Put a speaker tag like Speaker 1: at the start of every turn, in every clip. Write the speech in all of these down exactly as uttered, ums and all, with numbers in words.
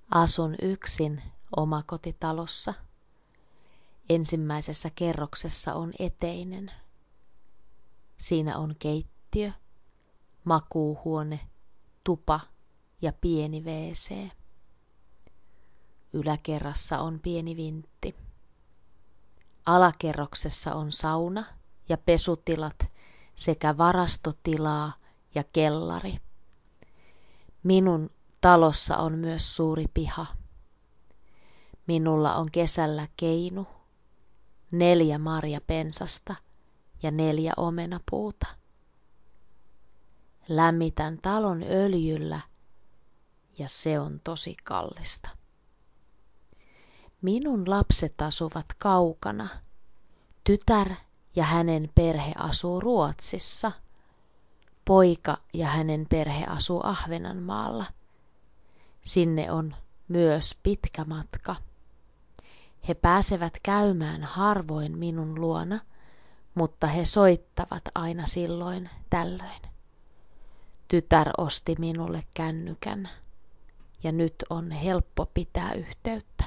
Speaker 1: Asun yksin omakotitalossa. Ensimmäisessä kerroksessa on eteinen. Siinä on keittiö, makuuhuone, tupa ja pieni wc. Yläkerrassa on pieni vintti. Alakerroksessa on sauna ja pesutilat sekä varastotilaa ja kellari. Minun talossa on myös suuri piha. Minulla on kesällä keinu, neljä marjapensasta ja neljä omenapuuta. Lämmitän talon öljyllä ja se on tosi kallista. Minun lapset asuvat kaukana. Tytär ja hänen perhe asuu Ruotsissa. Poika ja hänen perhe asuu Ahvenanmaalla. Sinne on myös pitkä matka. He pääsevät käymään harvoin minun luona, mutta he soittavat aina silloin tällöin. Tytär osti minulle kännykän ja nyt on helppo pitää yhteyttä.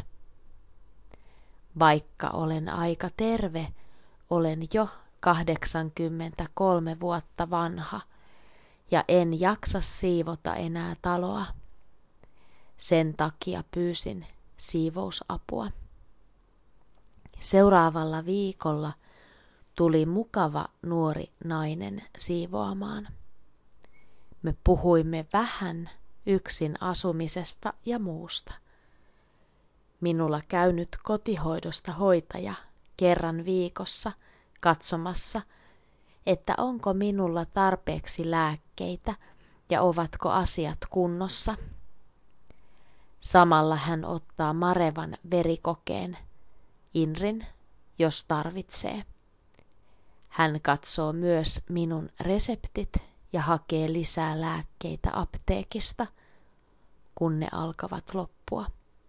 Speaker 1: Vaikka olen aika terve, olen jo kahdeksankymmentäkolme vuotta vanha ja en jaksa siivota enää taloa. Sen takia pyysin siivousapua. Seuraavalla viikolla tuli mukava nuori nainen siivoamaan. Me puhuimme vähän yksin asumisesta ja muusta. Minulla käy nyt kotihoidosta hoitaja kerran viikossa katsomassa, että onko minulla tarpeeksi lääkkeitä ja ovatko asiat kunnossa. Samalla hän ottaa marevan verikokeen, INRin, jos tarvitsee. Hän katsoo myös minun reseptit ja hakee lisää lääkkeitä apteekista, kun ne alkavat loppua.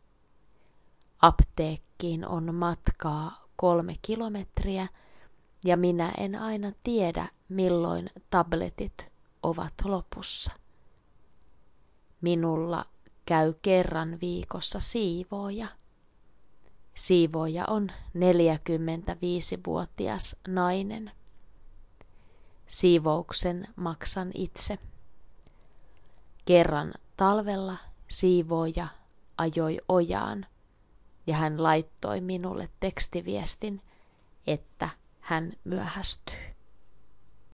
Speaker 1: Apteekkiin on matkaa kolme kilometriä ja minä en aina tiedä, milloin tabletit ovat lopussa. Minulla käy kerran viikossa siivooja. Siivooja on neljäkymmentäviisivuotias nainen. Siivouksen maksan itse. Kerran talvella siivooja ajoi ojaan ja hän laittoi minulle tekstiviestin, että hän myöhästyy.